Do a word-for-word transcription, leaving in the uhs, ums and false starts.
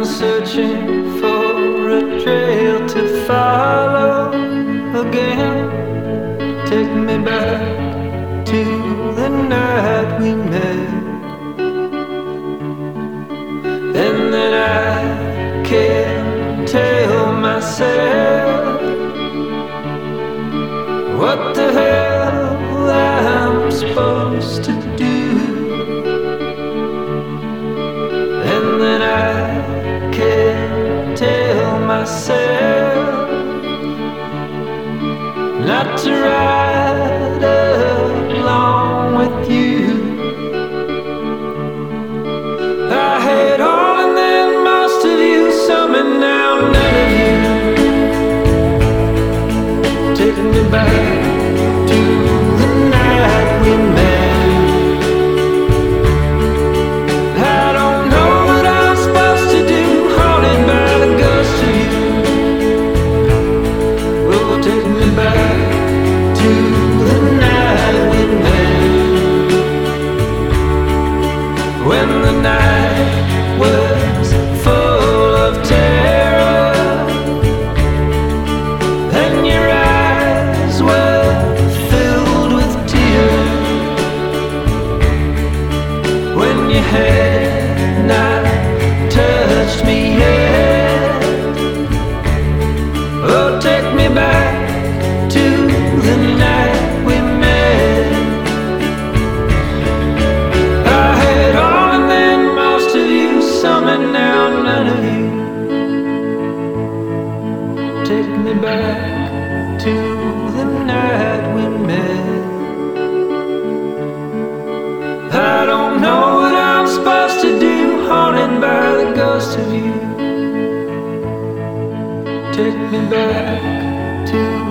searching for a trail to follow again. Take me back to the night we met, and then I can't tell myself what the hell I'm supposed to do. And then I can't tell myself not to ride along with you. I had all and then most of you, some and now none of you. Taking me back to the night we met. When the night was full of terror and your eyes were filled with tears, when you had not touched me yet. Oh, take me back to the night we met. I had all and now none of you. Take me back to the night we met. I don't know what I'm supposed to do, haunted by the ghost of you. Take me back to